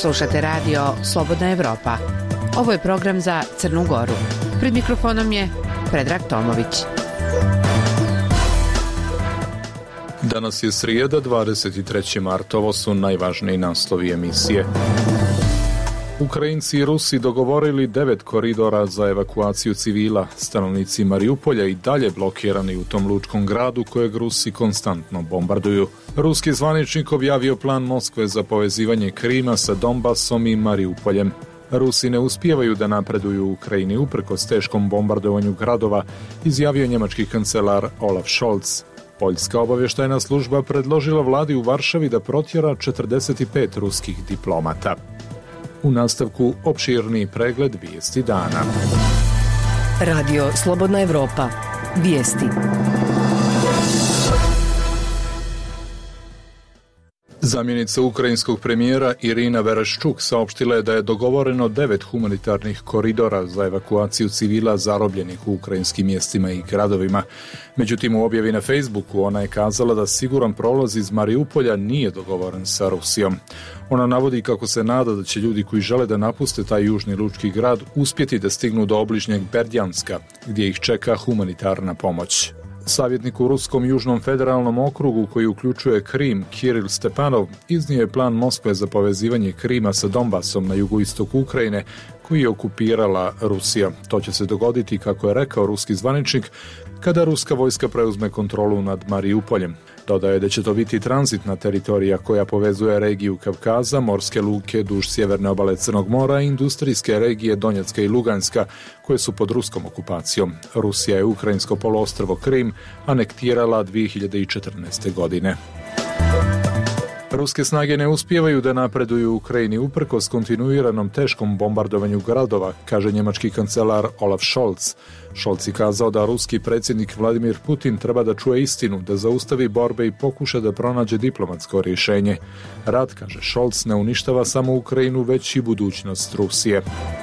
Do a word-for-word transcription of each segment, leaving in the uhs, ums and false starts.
Slušate radio Slobodna Evropa. Ovo je program za Crnu Goru. Pred mikrofonom je Predrag Tomović. Danas je srijeda, dvadeset treći mart. Ovo su najvažniji naslovi emisije. Ukrajinci i Rusi dogovorili devet koridora za evakuaciju civila. Stanovnici Mariupolja i dalje blokirani u tom lučkom gradu kojeg Rusi konstantno bombarduju. Ruski zvaničnik objavio plan Moskve za povezivanje Krima sa Donbasom i Mariupoljem. Rusi ne uspijevaju da napreduju u Ukrajini uprkos teškom bombardovanju gradova, izjavio njemački kancelar Olaf Scholz. Poljska obavještajna služba predložila vladi u Varšavi da protjera četrdeset pet ruskih diplomata. U nastavku opširni pregled vijesti dana. Radio Slobodna Evropa. Vijesti. Zamjenica ukrajinskog premijera Irina Vereshchuk saopštila je da je dogovoreno devet humanitarnih koridora za evakuaciju civila zarobljenih u ukrajinskim mjestima i gradovima. Međutim, u objavi na Facebooku ona je kazala da siguran prolaz iz Mariupolja nije dogovoren sa Rusijom. Ona navodi kako se nada da će ljudi koji žele da napuste taj južni lučki grad uspjeti da stignu do obližnjeg Berdjanska, gdje ih čeka humanitarna pomoć. Savjetnik u Ruskom južnom federalnom okrugu koji uključuje Krim, Kiril Stepanov, iznio je plan Moskve za povezivanje Krima sa Donbasom na jugoistoku Ukrajine, koji je okupirala Rusija. To će se dogoditi, kako je rekao ruski zvaničnik, kada ruska vojska preuzme kontrolu nad Mariupoljem. Dodao je da će to biti tranzitna teritorija koja povezuje regiju Kavkaza, morske luke duž sjeverne obale Crnog mora i industrijske regije Donjecka i Luganska, koje su pod ruskom okupacijom. Rusija je ukrajinsko poluostrvo Krim anektirala dvije hiljade četrnaeste. godine. Ruske snage ne uspijevaju da napreduju u Ukrajini uprkos kontinuiranom teškom bombardovanju gradova, kaže njemački kancelar Olaf Scholz. Scholz je kazao da ruski predsjednik Vladimir Putin treba da čuje istinu, da zaustavi borbe i pokuša da pronađe diplomatsko rješenje. Rat, kaže Scholz, ne uništava samo Ukrajinu, već i budućnost Rusije.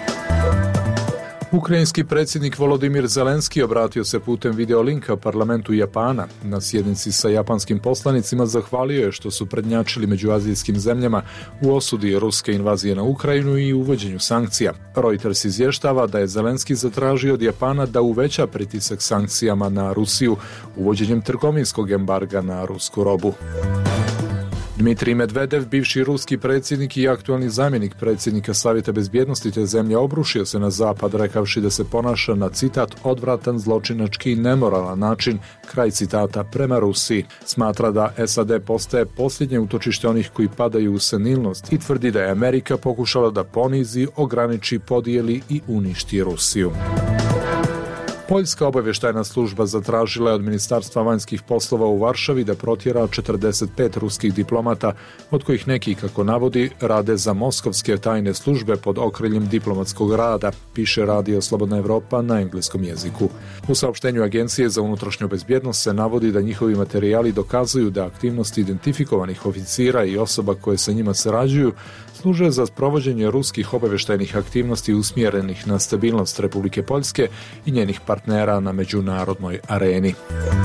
Ukrajinski predsjednik Volodimir Zelenski obratio se putem videolinka parlamentu Japana. Na sjednici sa japanskim poslanicima zahvalio je što su prednjačili među azijskim zemljama u osudi ruske invazije na Ukrajinu i uvođenju sankcija. Reuters izvještava da je Zelenski zatražio od Japana da uveća pritisak sankcijama na Rusiju uvođenjem trgovinskog embarga na rusku robu. Dmitrij Medvedev, bivši ruski predsjednik i aktualni zamjenik predsjednika Savjeta bezbjednosti te zemlje, obrušio se na zapad rekavši da se ponaša na, citat, odvratan, zločinački i nemoralan način, kraj citata, prema Rusiji. Smatra da S A D postaje posljednje utočište onih koji padaju u senilnost i tvrdi da je Amerika pokušala da ponizi, ograniči, podijeli i uništi Rusiju. Poljska obavještajna služba zatražila je od Ministarstva vanjskih poslova u Varšavi da protjera četrdeset pet ruskih diplomata, od kojih neki, kako navodi, rade za moskovske tajne službe pod okriljem diplomatskog rada, piše Radio Slobodna Evropa na engleskom jeziku. U saopštenju Agencije za unutrašnju bezbjednost se navodi da njihovi materijali dokazuju da aktivnosti identifikovanih oficira i osoba koje sa njima sarađuju služe za sprovođenje ruskih obavještajnih aktivnosti usmjerenih na stabilnost Republike Poljske i njenih partnera na međunarodnoj areni.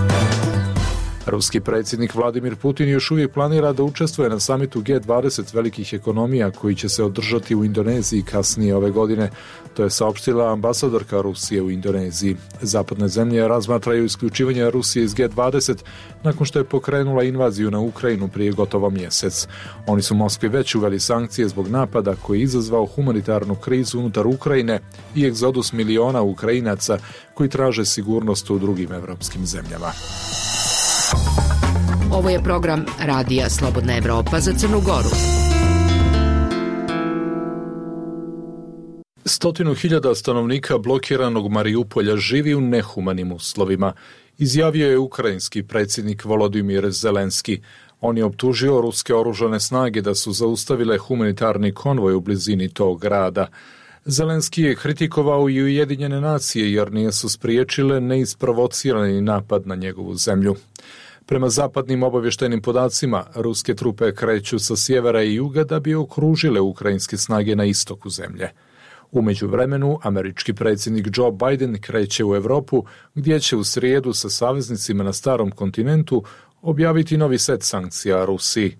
Ruski predsjednik Vladimir Putin još uvijek planira da učestvuje na samitu G dvadeset velikih ekonomija koji će se održati u Indoneziji kasnije ove godine. To je saopštila ambasadorka Rusije u Indoneziji. Zapadne zemlje razmatraju isključivanje Rusije iz G dvadeset nakon što je pokrenula invaziju na Ukrajinu prije gotovo mjesec. Oni su Moskvi već uveli sankcije zbog napada koji je izazvao humanitarnu krizu unutar Ukrajine i egzodus miliona Ukrajinaca koji traže sigurnost u drugim evropskim zemljama. Ovo je program Radija Slobodna Evropa za Crnu Goru. Stotinu hiljada stanovnika blokiranog Mariupolja živi u nehumanim uslovima, izjavio je ukrajinski predsjednik Volodimir Zelenski. On je optužio ruske oružane snage da su zaustavile humanitarni konvoj u blizini tog grada. Zelenski je kritikovao i Ujedinjene nacije jer nisu spriječile neisprovocirani napad na njegovu zemlju. Prema zapadnim obavještajnim podacima, ruske trupe kreću sa sjevera i juga da bi okružile ukrajinske snage na istoku zemlje. U međuvremenu, američki predsjednik Joe Biden kreće u Europu, gdje će u srijedu sa saveznicima na starom kontinentu objaviti novi set sankcija Rusiji.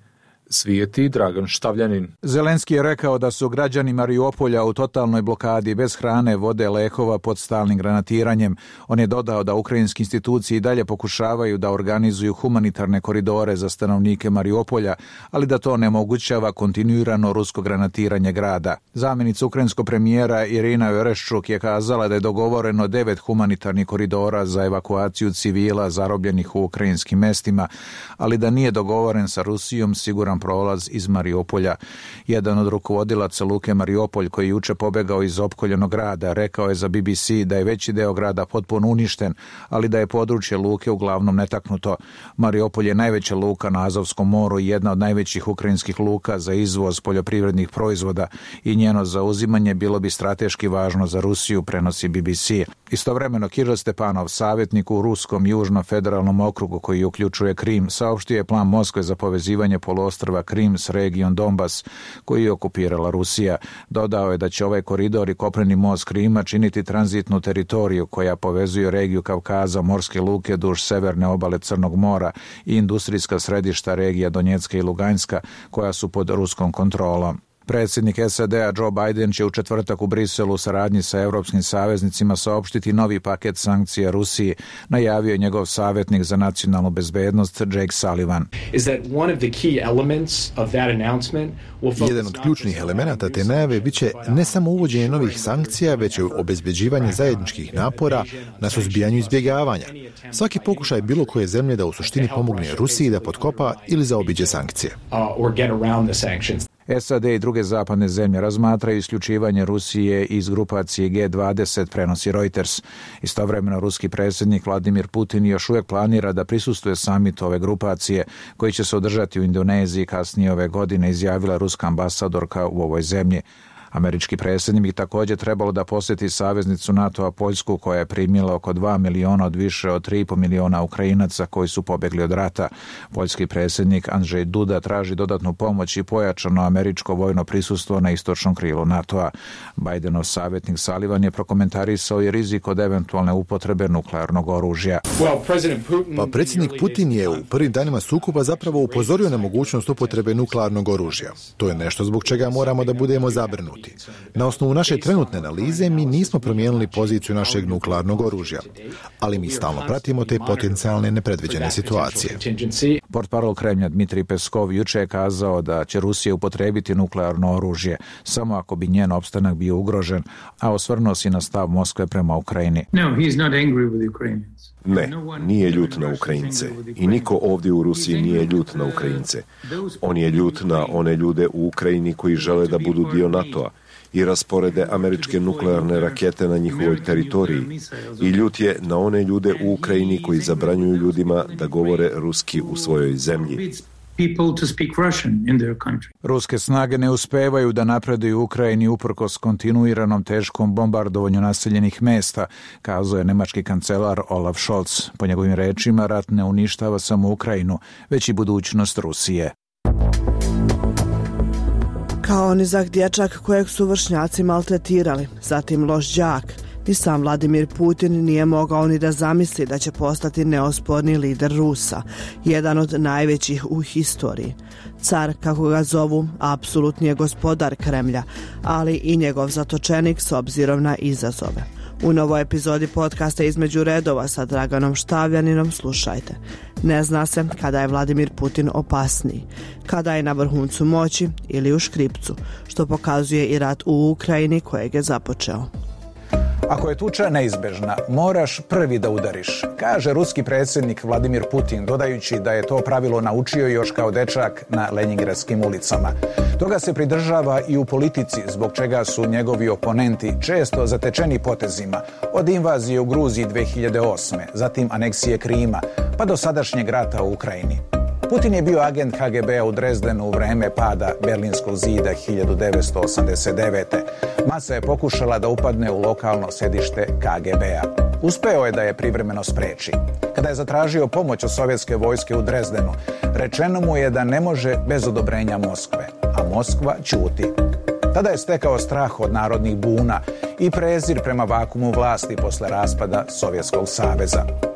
Svijeti Dragan Štavljanin. Zelenski je rekao da su građani Mariupolja u totalnoj blokadi bez hrane, vode, lekova pod stalnim granatiranjem. On je dodao da ukrajinske institucije i dalje pokušavaju da organizuju humanitarne koridore za stanovnike Mariupolja, ali da to onemogućava kontinuirano rusko granatiranje grada. Zamjenica ukrajinskog premijera Irina Vereshchuk je kazala da je dogovoreno devet humanitarnih koridora za evakuaciju civila zarobljenih u ukrajinskim mestima, ali da nije dogovoren sa Rusijom siguran prolaz iz Mariupolja. Jedan od rukovodilaca luke Mariupolj, koji je juče pobegao iz opkoljenog grada, rekao je za B B C da je veći deo grada potpuno uništen, ali da je područje luke uglavnom netaknuto. Mariupolj je najveća luka na Azovskom moru i jedna od najvećih ukrajinskih luka za izvoz poljoprivrednih proizvoda i njeno zauzimanje bilo bi strateški važno za Rusiju, prenosi B B C. Istovremeno, Kiril Stepanov, savjetnik u Ruskom južnom federalnom okrugu koji uključuje Krim, saopštio je plan Moskve za povezivanje poluostrva Krim s regijom Donbas, koji je okupirala Rusija. Dodao je da će ovaj koridor i kopneni most Krima činiti tranzitnu teritoriju koja povezuje regiju Kavkaza, morske luke duž severne obale Crnog mora i industrijska središta regija Donjecka i Luganjska, koja su pod ruskom kontrolom. Predsjednik S A D-a Joe Biden će u četvrtak u Briselu u saradnji sa europskim saveznicima saopštiti novi paket sankcija Rusiji, najavio je njegov savjetnik za nacionalnu bezbednost Jake Sullivan. Jedan od ključnih elemenata te najave biće ne samo uvođenje novih sankcija, već i obezbeđivanje zajedničkih napora na suzbijanju izbjegavanja. Svaki pokušaj bilo koje zemlje da u suštini pomogne Rusiji da potkopa ili zaobiđe sankcije. S A D i druge zapadne zemlje razmatraju isključivanje Rusije iz grupacije G dvadeset, prenosi Reuters. Istovremeno, ruski predsjednik Vladimir Putin još uvijek planira da prisustvuje samitu ove grupacije, koji će se održati u Indoneziji kasnije ove godine, izjavila ruska ambasadorka u ovoj zemlji. Američki predsjednik bi također trebalo da posjeti saveznicu NATO-a Poljsku, koja je primila oko dva miliona od više od tri i pol miliona Ukrajinaca koji su pobjegli od rata. Poljski predsjednik Andrzej Duda traži dodatnu pomoć i pojačano američko vojno prisustvo na istočnom krilu NATO-a. Bidenov savjetnik Sullivan je prokomentarisao i rizik od eventualne upotrebe nuklearnog oružja. Pa predsjednik Putin je u prvim danima sukoba zapravo upozorio na mogućnost upotrebe nuklearnog oružja. To je nešto zbog čega moramo da budemo zabrinuti. Na osnovu naše trenutne analize mi nismo promijenili poziciju našeg nuklearnog oružja, ali mi stalno pratimo te potencijalne nepredviđene situacije. Portparol Kremlja Dmitrij Peskov juče je kazao da će Rusija upotrijebiti nuklearno oružje samo ako bi njen opstanak bio ugrožen, a osvrnuo se na stav Moskve prema Ukrajini. Ne, nije ljut na Ukrajince i niko ovdje u Rusiji nije ljut na Ukrajince. On je ljut na one ljude u Ukrajini koji žele da budu dio NATO-a i rasporede američke nuklearne rakete na njihovoj teritoriji. I ljut je na one ljude u Ukrajini koji zabranjuju ljudima da govore ruski u svojoj zemlji. Ruske snage ne uspevaju da napreduju u Ukrajini uprkos kontinuiranom teškom bombardovanju naseljenih mesta, kazao je nemački kancelar Olaf Scholz. Po njegovim rečima, rat ne uništava samo Ukrajinu, već i budućnost Rusije. Kao nizak dječak kojeg su vršnjaci maltretirali, zatim loš đak, ni sam Vladimir Putin nije mogao ni da zamisli da će postati neosporni lider Rusa, jedan od najvećih u historiji. Car, kako ga zovu, apsolutni je gospodar Kremlja, ali i njegov zatočenik s obzirom na izazove. U novoj epizodi podcasta Između redova sa Draganom Štavljaninom slušajte. Ne zna se kada je Vladimir Putin opasniji, kada je na vrhuncu moći ili u škripcu, što pokazuje i rat u Ukrajini kojeg je započeo. Ako je tuča neizbežna, moraš prvi da udariš, kaže ruski predsjednik Vladimir Putin, dodajući da je to pravilo naučio još kao dečak na Lenjingradskim ulicama. Toga se pridržava i u politici, zbog čega su njegovi oponenti često zatečeni potezima, od invazije u Gruziji dve hiljade osme, zatim aneksije Krima, pa do sadašnjeg rata u Ukrajini. Putin je bio agent K G B-a u Drezdenu u vreme pada Berlinskog zida hiljadu devetsto osamdeset devete. Masa je pokušala da upadne u lokalno sedište K G B-a. Uspeo je da je privremeno spreči. Kada je zatražio pomoć od sovjetske vojske u Drezdenu, rečeno mu je da ne može bez odobrenja Moskve, a Moskva ćuti. Tada je stekao strah od narodnih buna i prezir prema vakumu vlasti posle raspada Sovjetskog saveza.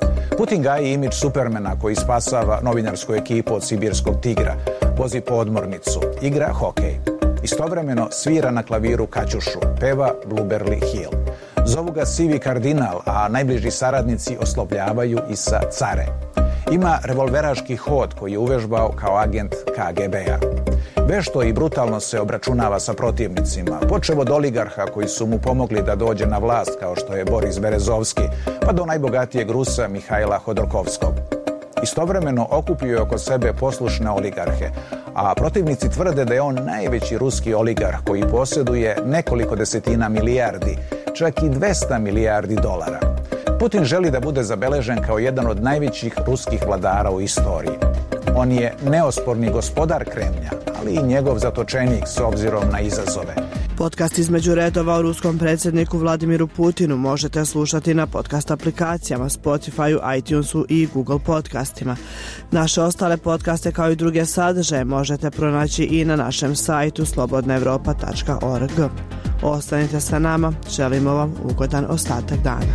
Putin gaji imidž Supermana koji spasava novinarsku ekipu od sibirskog tigra, vozi podmornicu, igra hokej. Istovremeno svira na klaviru Kaćušu, peva Blueberry Hill. Zovu ga sivi kardinal, a najbliži saradnici oslovljavaju i sa care. Ima revolveraški hod koji je uvežbao kao agent K G B-a. Vešto i brutalno se obračunava sa protivnicima, počev od oligarha koji su mu pomogli da dođe na vlast kao što je Boris Berezovski, pa do najbogatijeg Rusa Mihajla Hodorkovskog. Istovremeno okupio je oko sebe poslušne oligarhe, a protivnici tvrde da je on najveći ruski oligarh koji posjeduje nekoliko desetina milijardi, čak i dvesta milijardi dolara. Putin želi da bude zabeležen kao jedan od najvećih ruskih vladara u istoriji. On je neosporni gospodar Kremlja, ali i njegov zatočenik s obzirom na izazove. Podcast između redova o ruskom predsjedniku Vladimiru Putinu možete slušati na podcast aplikacijama Spotify, iTunesu i Google podcastima. Naše ostale podcaste kao i druge sadržaje možete pronaći i na našem sajtu slobodna evropa tačka org. Ostanite sa nama, želimo vam ugodan ostatak dana.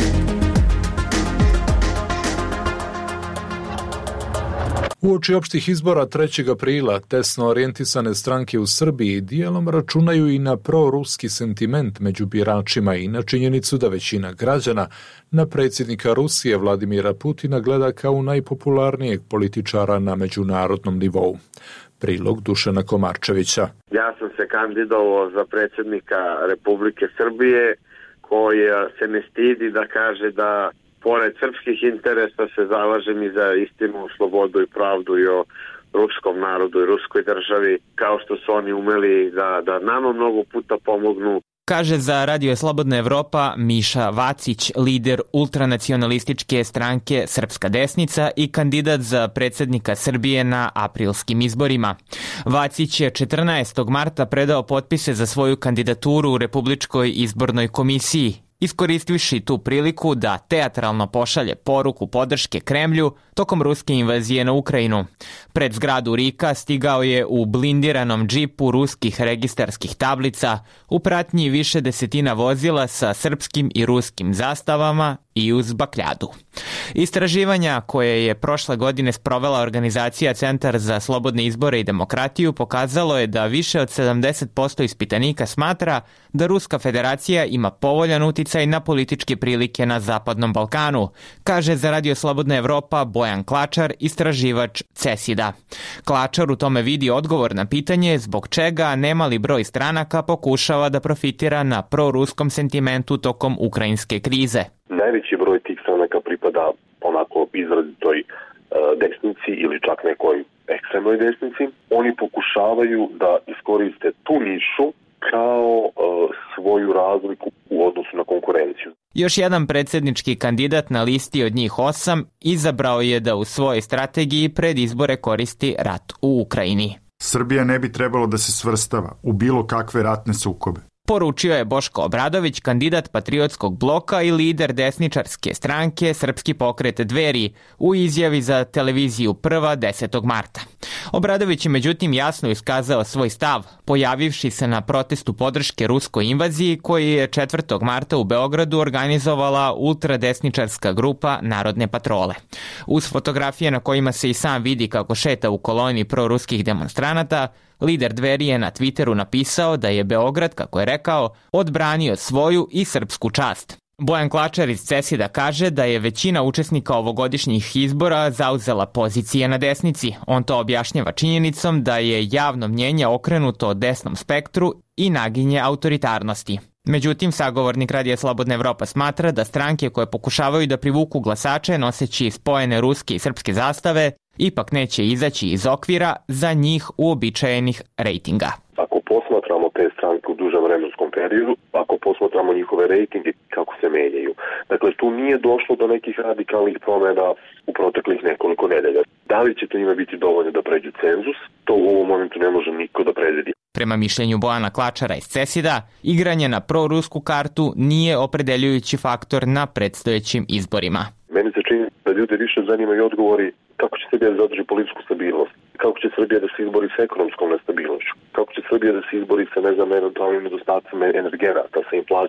Uoči opštih izbora trećeg aprila tesno orijentisane stranke u Srbiji dijelom računaju i na proruski sentiment među biračima i na činjenicu da većina građana na predsjednika Rusije Vladimira Putina gleda kao najpopularnijeg političara na međunarodnom nivou. Prilog Dušana Komarčevića. Ja sam se kandidovao za predsjednika Republike Srbije koji se ne stidi da kaže da pored srpskih interesa se zalažem i za istinu, slobodu i pravdu i o ruskom narodu i ruskoj državi, kao što su oni umeli da, da nama mnogo puta pomognu. Kaže za Radio Slobodna Evropa Miša Vacić, lider ultranacionalističke stranke Srpska desnica i kandidat za predsjednika Srbije na aprilskim izborima. Vacić je četrnaestog marta predao potpise za svoju kandidaturu u Republičkoj izbornoj komisiji, iskoristivši tu priliku da teatralno pošalje poruku podrške Kremlju tokom ruske invazije na Ukrajinu. Pred zgradu RIK-a stigao je u blindiranom džipu ruskih registarskih tablica, u pratnji više desetina vozila sa srpskim i ruskim zastavama i uz bakljadu. Istraživanja koje je prošle godine sprovela organizacija Centar za slobodne izbore i demokratiju pokazalo je da više od sedamdeset posto ispitanika smatra da Ruska federacija ima povoljan uticaj na političke prilike na Zapadnom Balkanu, kaže za Radio Slobodna Evropa Bojan Klačar, istraživač CESID-a. Klačar u tome vidi odgovor na pitanje zbog čega nemali broj stranaka pokušava da profitira na proruskom sentimentu tokom ukrajinske krize. Najveći broj tih stranaka pripada onako izrazitoj e, desnici ili čak nekoj ekstremnoj desnici. Oni pokušavaju da iskoriste tu nišu kao e, svoju razliku u odnosu na konkurenciju. Još jedan predsjednički kandidat na listi od njih osam izabrao je da u svojoj strategiji pred izbore koristi rat u Ukrajini. Srbija ne bi trebalo da se svrstava u bilo kakve ratne sukobe. Poručio je Boško Obradović, kandidat Patriotskog bloka i lider desničarske stranke Srpski pokret Dveri, u izjavi za televiziju Prva desetog marta. Obradović je međutim jasno iskazao svoj stav, pojavivši se na protestu podrške ruskoj invaziji koji je četvrtog marta u Beogradu organizovala ultradesničarska grupa Narodne patrole. Uz fotografije na kojima se i sam vidi kako šeta u koloni proruskih demonstranata, lider Dveri je na Twitteru napisao da je Beograd, kako je rekao, odbranio svoju i srpsku čast. Bojan Klačar iz CESID-a kaže da je većina učesnika ovogodišnjih izbora zauzela pozicije na desnici. On to objašnjava činjenicom da je javno mnjenje okrenuto desnom spektru i naginje autoritarnosti. Međutim, sagovornik Radija Slobodna Evropa smatra da stranke koje pokušavaju da privuku glasače noseći spojene ruske i srpske zastave ipak neće izaći iz okvira za njih uobičajenih rejtinga. Ako posmatramo te stranke u dužem vremenskom periodu, ako posmatramo njihove rejtinge kako se menjaju, dakle tu nije došlo do nekih radikalnih promjena u proteklih nekoliko nedelja. Da li će to njima biti dovoljno da pređu cenzus, to u ovom momentu ne može niko da predvidi. Prema mišljenju Bojana Klačara iz CESID-a, igranje na prorusku kartu nije opredeljujući faktor na predstojećim izborima. Meni se čini da ljude više zanimaju odgovori kako će Srbija da zadrži političku stabilnost, kako će Srbija da se izbori sa ekonomskom nestabilnošću, kako će Srbija da se izbori sa, ne znam, eventualnim nedostacima energenata, sa inflacijom.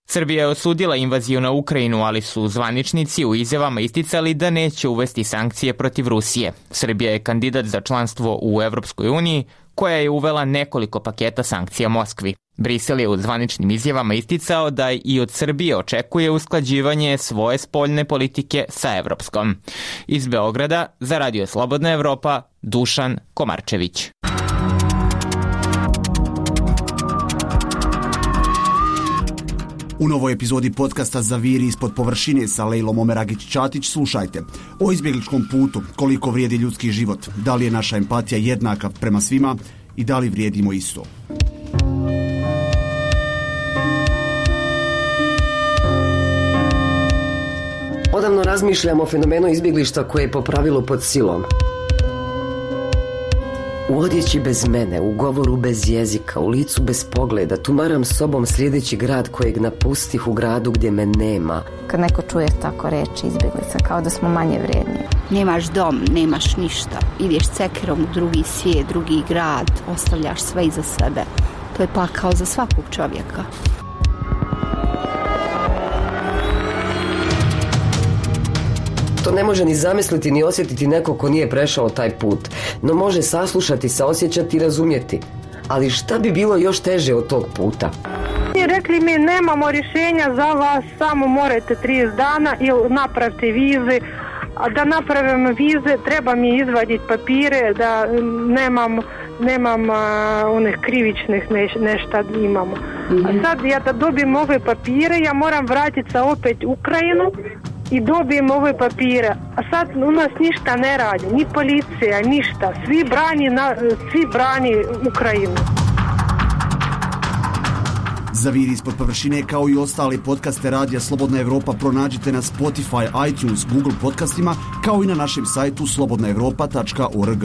Srbija je osudila invaziju na Ukrajinu, ali su zvaničnici u izjavama isticali da neće uvesti sankcije protiv Rusije. Srbija je kandidat za članstvo u Evropskoj uniji, koja je uvela nekoliko paketa sankcija Moskvi. Brisel je u zvaničnim izjavama isticao da i od Srbije očekuje usklađivanje svoje spoljne politike sa evropskom. Iz Beograda za Radio Slobodna Evropa, Dušan Komarčević. U novoj epizodi podcasta Zaviri ispod površine sa Lejlom Omeragić-Ćatić slušajte o izbjegličkom putu, koliko vrijedi ljudski život, da li je naša empatija jednaka prema svima i da li vrijedimo isto. Odavno razmišljam o fenomenu izbjeglišta koje je po pravilu pod silom. U odjeći bez mene, u govoru bez jezika, u licu bez pogleda, tumaram sobom sljedeći grad kojeg napustih u gradu gdje me nema. Kad neko čuje tako reči izbjeglica, kao da smo manje vrijedni. Nemaš dom, nemaš ništa. Ideš cekirom u drugi svijet, drugi grad, ostavljaš sve iza sebe. To je pakao za svakog čovjeka. To ne može ni zamisliti ni osjetiti neko ko nije prešao taj put, no može saslušati, saosjećati i razumjeti. Ali šta bi bilo još teže od tog puta? Rekli mi nemamo rješenja za vas, samo morate trideset dana ili napravite vize. A da napravim vize treba mi izvaditi papire, da nemam, nemam a, onih krivičnih neš, nešta imamo. Mm-hmm. A sad ja da dobijem ove papire, ja moram vratiti se opet u Ukrajinu i dobijem ove papire. A sad u nas ništa ne radi, ni policija, ništa. Svi brani, na, svi brani Ukrajinu. Zaviri ispod površine kao i ostali podcaste Radija Slobodna Evropa pronađite na Spotify, iTunes, Google podcastima kao i na našem sajtu slobodna evropa tačka org.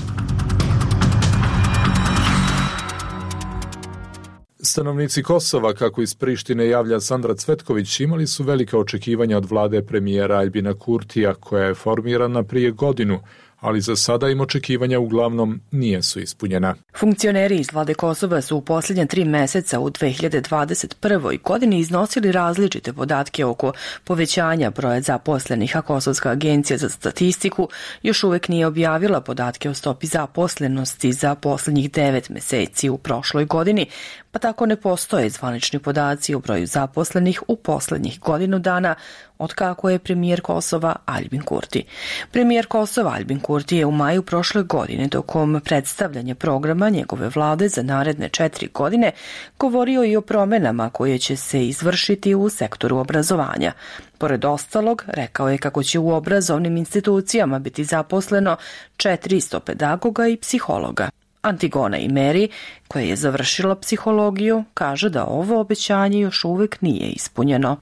Stanovnici Kosova, kako iz Prištine javlja Sandra Cvetković, imali su velika očekivanja od vlade premijera Aljbina Kurtija, koja je formirana prije godinu, ali za sada im očekivanja uglavnom nijesu ispunjena. Funkcioneri iz vlade Kosova su u posljednje tri meseca u dve hiljade dvadeset prvoj godini iznosili različite podatke oko povećanja broja zaposlenih, a Kosovska agencija za statistiku još uvijek nije objavila podatke o stopi zaposlenosti za posljednjih devet meseci u prošloj godini, pa tako ne postoje zvanični podaci o broju zaposlenih u posljednjih godinu dana od kako je premijer Kosova Aljbin Kurti. Premijer Kosova Aljbin Kurti je u maju prošle godine tokom predstavljanja programa njegove vlade za naredne četiri godine govorio i o promjenama koje će se izvršiti u sektoru obrazovanja. Pored ostalog, rekao je kako će u obrazovnim institucijama biti zaposleno četiristo pedagoga i psihologa. Antigona Imeri, koja je završila psihologiju, kaže da ovo obećanje još uvijek nije ispunjeno.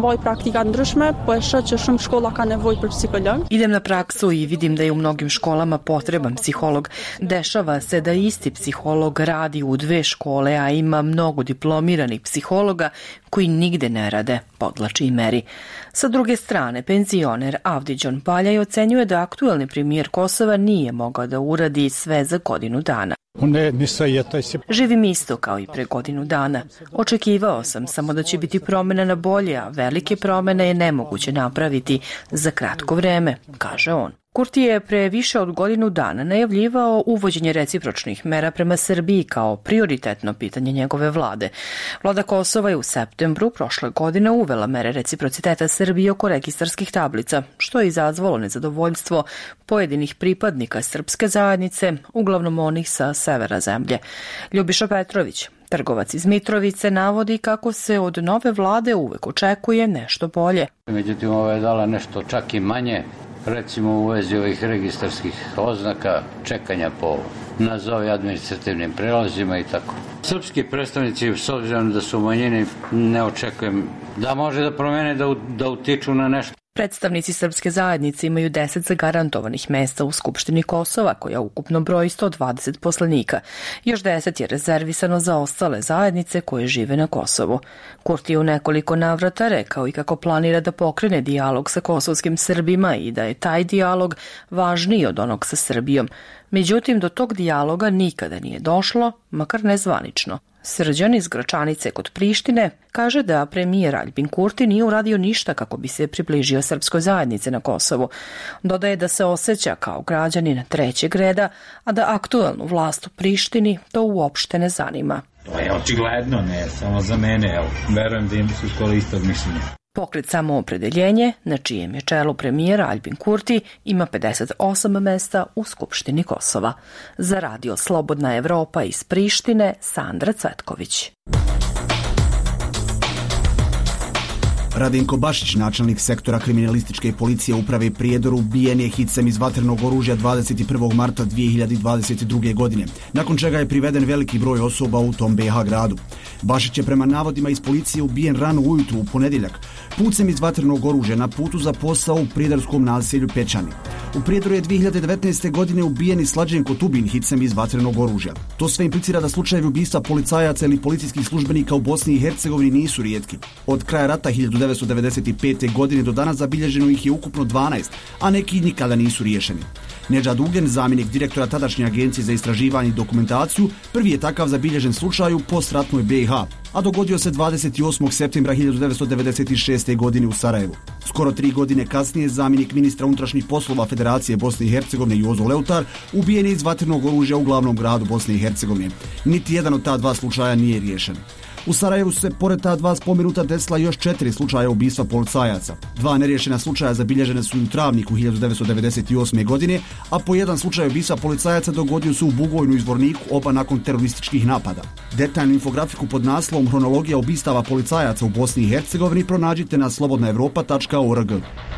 Idem na praksu i vidim da je u mnogim školama potreban psiholog. Dešava se da isti psiholog radi u dve škole, a ima mnogo diplomiranih psihologa koji nigde ne rade, podlači Imeri. Sa druge strane, penzioner Avdidžon Paljaj ocenjuje da aktuelni premijer Kosova nije mogao da uradi sve za godinu dana. Živim isto kao i pre godinu dana. Očekivao sam samo da će biti promjena na bolje, a velike promjene je nemoguće napraviti za kratko vreme, kaže on. Kurti je pre više od godinu dana najavljivao uvođenje recipročnih mera prema Srbiji kao prioritetno pitanje njegove vlade. Vlada Kosova je u septembru prošle godine uvela mere reciprociteta Srbije oko registarskih tablica, što je izazvalo nezadovoljstvo pojedinih pripadnika srpske zajednice, uglavnom onih sa severa zemlje. Ljubiša Petrović, trgovac iz Mitrovice, navodi kako se od nove vlade uvek očekuje nešto bolje. Međutim, ova je dala nešto čak i manje, recimo u vezi ovih registarskih oznaka, čekanja po nazovi administrativnim prelazima i tako. Srpski predstavnici, s obzirom da su u manjini, ne očekujem da može da promene, da, da utiču na nešto. Predstavnici srpske zajednice imaju deset zagarantovanih mesta u Skupštini Kosova, koja ukupno broji sto dvadeset poslanika. Još deset je rezervisano za ostale zajednice koje žive na Kosovu. Kurti je u nekoliko navrata rekao i kako planira da pokrene dijalog sa kosovskim Srbima i da je taj dijalog važniji od onog sa Srbijom. Međutim, do tog dijaloga nikada nije došlo, makar nezvanično. Srđan iz Gračanice kod Prištine kaže da premijer Aljbin Kurti nije uradio ništa kako bi se približio srpskoj zajednici na Kosovu. Dodaje da se osjeća kao građanin trećeg reda, a da aktuelnu vlast u Prištini to uopšte ne zanima. To je očigledno, ne samo za mene, evo, verujem da im su skoro istog mišljenja. Pokret Samoopredeljenje, na čijem je čelu premijera Aljbin Kurti, ima pedeset osam mesta u Skupštini Kosova. Za radio Slobodna Evropa iz Prištine, Sandra Cvetković. Radenko Bašić, načelnik sektora kriminalističke policije uprave Prijedor, ubijen je hicem iz vatrenog oružja dvadeset prvog marta dvije hiljade dvadeset druge. godine, nakon čega je priveden veliki broj osoba u tom be ha gradu. Bašić je prema navodima iz policije ubijen rano ujutru u ponedjeljak, pucem iz vatrenog oružja na putu za posao u prijedorskom naselju Pečani. U Prijedoru je dvije hiljade devetnaeste. godine ubijen i Slađenko Tubin hicem iz vatrenog oružja. To sve implicira da slučajevi ubistva policajaca ili policijskih službenika u Bosni i Hercegovini nisu rijetki. Od kraja rata hiljadu devetsto devedeset pete. godine do danas zabilježeno ih je ukupno dvanaest, a neki nikada nisu riješeni. Nedžad Ugljen, zamjenik direktora tadašnje agencije za istraživanje i dokumentaciju, prvi je takav zabilježen slučaj u postratnoj be ha, a dogodio se dvadeset osmog septembra hiljadu devetsto devedeset šeste. godine u Sarajevu. Skoro tri godine kasnije zamjenik ministra unutrašnjih poslova Federacije Bosne i Hercegovine Jozo Leutar ubijen je iz vatrenog oružja u glavnom gradu Bosne i Hercegovine. Niti jedan od ta dva slučaja nije riješen. U Sarajevu su se pored ta dva spomenuta desila još četiri slučaja ubistva policajaca. Dva neriješena slučaja zabilježene su u Travniku hiljadu devetsto devedeset osme. godine, a po jedan slučaj ubistva policajaca dogodio se u Bugojnu i Zvorniku, oba nakon terorističkih napada. Detaljnu infografiku pod naslovom Hronologija ubistava policajaca u Bosni i Hercegovini pronađite na slobodna evropa tačka org.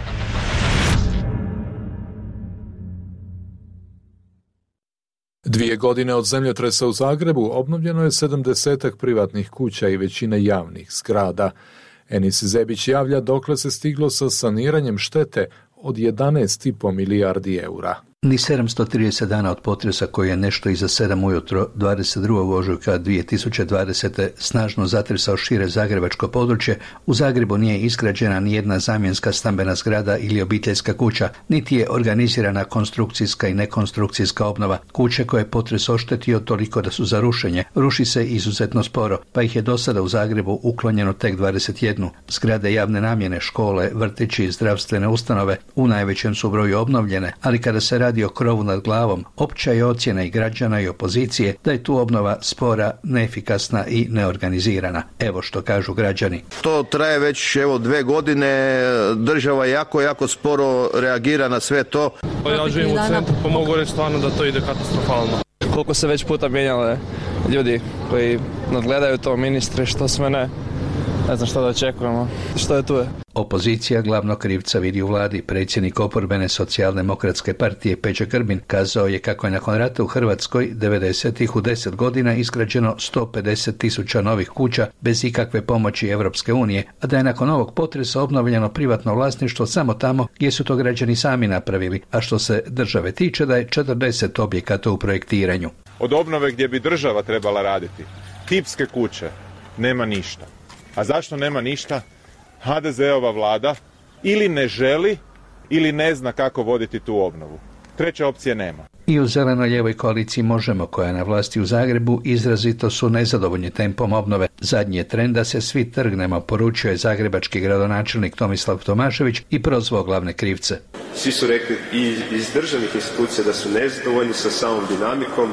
Dvije godine od zemljotresa u Zagrebu obnovljeno je sedamdesetak privatnih kuća i većina javnih zgrada. Enis Zebić javlja dokle se stiglo sa saniranjem štete od jedanaest i po milijardi eura. Ni sedamsto trideset dana od potresa koji je nešto iza sedam ujutro dvadeset drugog ožujka dvije tisuće dvadesete. snažno zatresao šire zagrebačko područje, u Zagrebu nije izgrađena ni jedna zamjenska stambena zgrada ili obiteljska kuća, niti je organizirana konstrukcijska i nekonstrukcijska obnova. Kuće koje je potres oštetio toliko da su za rušenje, ruši se izuzetno sporo, pa ih je do sada u Zagrebu uklonjeno tek dvadeset jedna. Zgrade javne namjene, škole, vrtići i zdravstvene ustanove u najvećem su broju obnovljene, ali kada se radi o krovu nad glavom, opća je ocjena i građana i opozicije da je tu obnova spora, neefikasna i neorganizirana. Evo što kažu građani. To traje već evo dve godine, država jako, jako sporo reagira na sve to. Ja živim u centru, pa mogu reći stvarno da to ide katastrofalno. Koliko se već puta mijenjale ljudi koji nadgledaju to, ministre, što sve ne. Ne znam što da očekujemo. Što je tu je? Opozicija glavnog krivca vidi u vladi. Predsjednik oporbene socijaldemokratske partije Peđa Grbin kazao je kako je nakon rata u Hrvatskoj devedesetih u deset godina izgrađeno sto pedeset tisuća novih kuća bez ikakve pomoći Europske unije, a da je nakon ovog potresa obnovljeno privatno vlasništvo samo tamo gdje su to građani sami napravili, a što se države tiče da je četrdeset objekata u projektiranju. Od obnove gdje bi država trebala raditi, tipske kuće, nema ništa. A zašto nema ništa? ha de zeova vlada ili ne želi ili ne zna kako voditi tu obnovu. Treće opcije nema. I u zeleno-lijevoj koaliciji Možemo, koja je na vlasti u Zagrebu, izrazito su nezadovoljni tempom obnove. Zadnji je trend da se svi trgnemo, poručio je zagrebački gradonačelnik Tomislav Tomašević i prozvao glavne krivce. Svi su rekli i iz državnih institucija da su nezadovoljni sa samom dinamikom.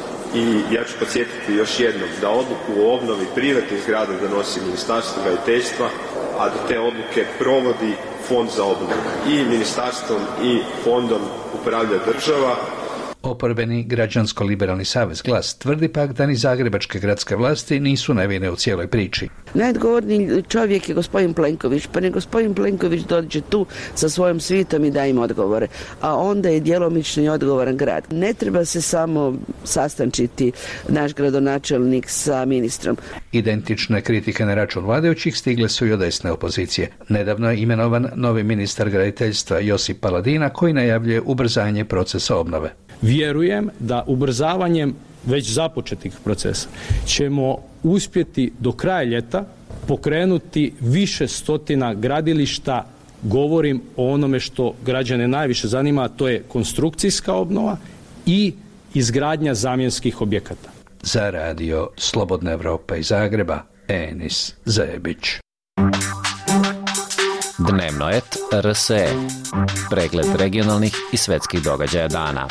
I ja ću podsjetiti još jednom da odluku o obnovi privatnih zgrada donosi Ministarstvo graditeljstva, a da te odluke provodi Fond za obnovu. I ministarstvom i fondom upravlja država. Oporbeni građansko-liberalni savez Glas tvrdi pak da ni zagrebačke gradske vlasti nisu nevine u cijeloj priči. Najodgovorniji čovjek je gospodin Plenković, pa ne gospodin Plenković dođe tu sa svojom svitom i da im odgovore, a onda je djelomično i odgovoran grad. Ne treba se samo sastančiti naš gradonačelnik sa ministrom. Identične kritike na račun vladajućih stigle su i od desne opozicije. Nedavno je imenovan novi ministar graditeljstva Josip Paladina koji najavljuje ubrzanje procesa obnove. Vjerujem da ubrzavanjem već započetih procesa ćemo uspjeti do kraja ljeta pokrenuti više stotina gradilišta. Govorim o onome što građane najviše zanima, a to je konstrukcijska obnova i izgradnja zamjenskih objekata. Za radio Slobodna Evropa iz Zagreba, Enis Zebić. Dnevno et R S E. Pregled regionalnih i svetskih događaja dana.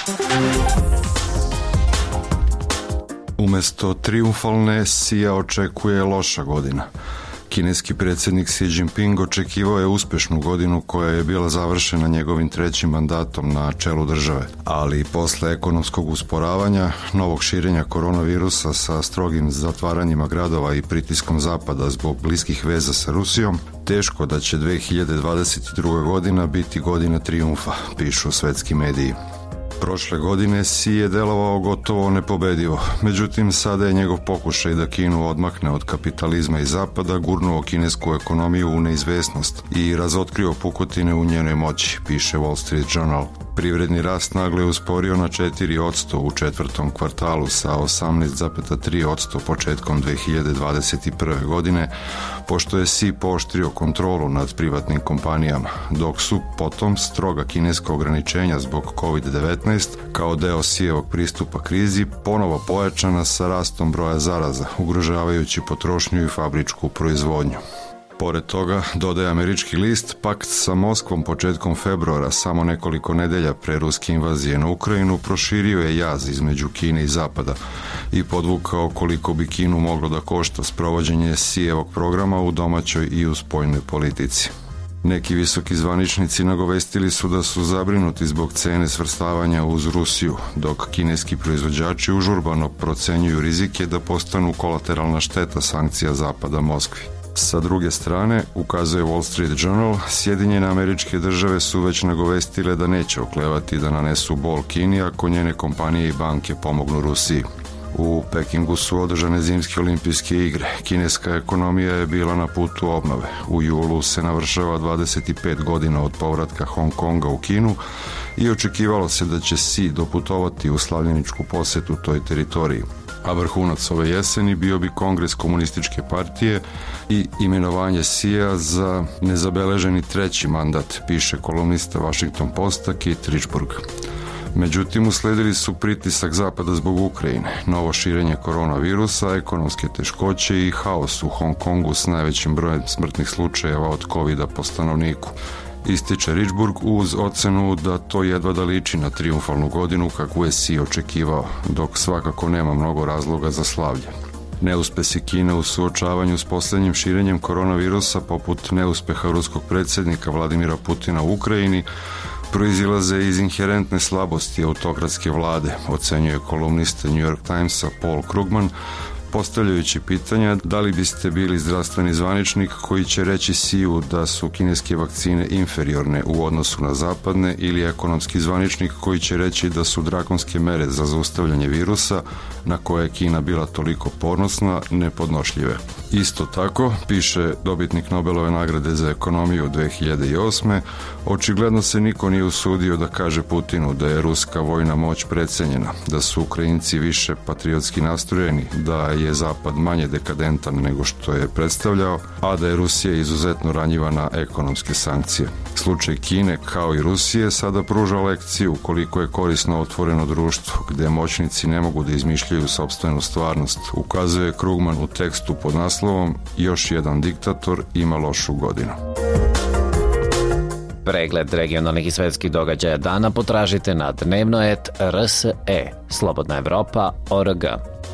Umesto triumfalne Xija očekuje loša godina. Kineski predsjednik Xi Jinping očekivao je uspješnu godinu koja je bila završena njegovim trećim mandatom na čelu države, ali posle ekonomskog usporavanja, novog širenja koronavirusa sa strogim zatvaranjima gradova i pritiskom zapada zbog bliskih veza sa Rusijom, teško da će dve hiljade dvadeset druga. godina biti godina trijumfa, pišu svetski mediji. Prošle godine Xi je delovao gotovo nepobedivo, međutim sada je njegov pokušaj da Kinu odmakne od kapitalizma i zapada gurnuo kinesku ekonomiju u neizvesnost i razotkrio pukotine u njenoj moći, piše Wall Street Journal. Privredni rast naglo je usporio na četiri posto u četvrtom kvartalu sa osamnaest zarez tri posto početkom dve hiljade dvadeset prve. godine, pošto je Xi pooštrio kontrolu nad privatnim kompanijama, dok su potom stroga kineska ograničenja zbog kovid devetnaest kao deo Xijevog pristupa krizi ponovo pojačana sa rastom broja zaraza, ugrožavajući potrošnju i fabričku proizvodnju. Pored toga, dodaje američki list, pakt sa Moskvom početkom februara, samo nekoliko nedelja pre ruske invazije na Ukrajinu, proširio je jaz između Kine i Zapada i podvukao koliko bi Kinu moglo da košta sprovođenje Xijevog programa u domaćoj i u spoljnoj politici. Neki visoki zvaničnici nagovestili su da su zabrinuti zbog cene svrstavanja uz Rusiju, dok kineski proizvođači užurbano procenjuju rizike da postanu kolateralna šteta sankcija Zapada Moskvi. Sa druge strane, ukazuje Wall Street Journal, Sjedinjene Američke Države su već nagovestile da neće oklevati da nanesu bol Kini ako njene kompanije i banke pomognu Rusiji. U Pekingu su održane zimske olimpijske igre. Kineska ekonomija je bila na putu obnove. U julu se navršava dvadeset pet godina od povratka Hong Konga u Kinu i očekivalo se da će Xi doputovati u slavljeničku posetu toj teritoriji. A vrhunac ove jeseni bio bi kongres komunističke partije i imenovanje Xija za nezabeleženi treći mandat, piše kolumnista Washington Posta Keith Richburg. Međutim, usledili su pritisak Zapada zbog Ukrajine, novo širenje koronavirusa, ekonomske teškoće i haos u Hong Kongu s najvećim brojem smrtnih slučajeva od kovida po stanovniku. Ističe Richburg uz ocenu da to jedva da liči na trijumfalnu godinu kakvu je Xi očekivao, dok svakako nema mnogo razloga za slavlje. Neuspesi Kine u suočavanju s posljednjim širenjem koronavirusa, poput neuspeha ruskog predsjednika Vladimira Putina u Ukrajini, proizilaze iz inherentne slabosti autokratske vlade, ocenjuje kolumnista New York Timesa Paul Krugman, postavljajući pitanja da li biste bili zdravstveni zvaničnik koji će reći Xiju da su kineske vakcine inferiorne u odnosu na zapadne ili ekonomski zvaničnik koji će reći da su drakonske mere za zaustavljanje virusa na koje je Kina bila toliko ponosna nepodnošljive. Isto tako, piše dobitnik Nobelove nagrade za ekonomiju dve hiljade osme. Očigledno se niko nije usudio da kaže Putinu da je ruska vojna moć precenjena, da su Ukrajinci više patriotski nastrojeni, da je Zapad manje dekadentan nego što je predstavljao, a da je Rusija izuzetno ranjiva na ekonomske sankcije. Slučaj Kine, kao i Rusije, sada pruža lekciju koliko je korisno otvoreno društvo, gde moćnici ne mogu da izmišljaju sopstvenu stvarnost, ukazuje Krugman u tekstu pod naslovom Još jedan diktator ima lošu godinu. Pregled regionalnih i svetskih događaja dana potražite na dnevno et R S E, Slobodna Evropa, O R G.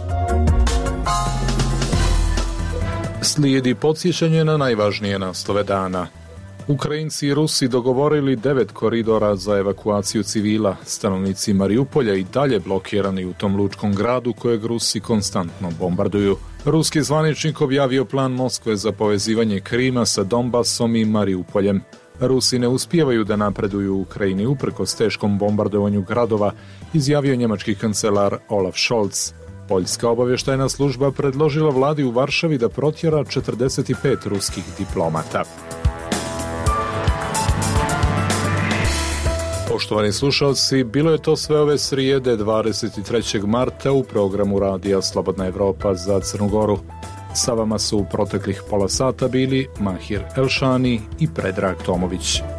Slijedi podsjećanje na najvažnije nastave dana. Ukrajinci i Rusi dogovorili devet koridora za evakuaciju civila. Stanovnici Mariupolja i dalje blokirani u tom lučkom gradu kojeg Rusi konstantno bombarduju. Ruski zvaničnik objavio plan Moskve za povezivanje Krima sa Donbasom i Mariupoljem. Rusi ne uspijevaju da napreduju u Ukrajini uprkos teškom bombardovanju gradova, izjavio njemački kancelar Olaf Scholz. Poljska obavještajna služba predložila vladi u Varšavi da protjera četrdeset pet ruskih diplomata. Poštovani slušalci, bilo je to sve ove srijede dvadeset trećeg marta u programu Radija Slobodna Evropa za Crnu Goru. Sa vama su u proteklih pola sata bili Mahir Elšani i Predrag Tomović.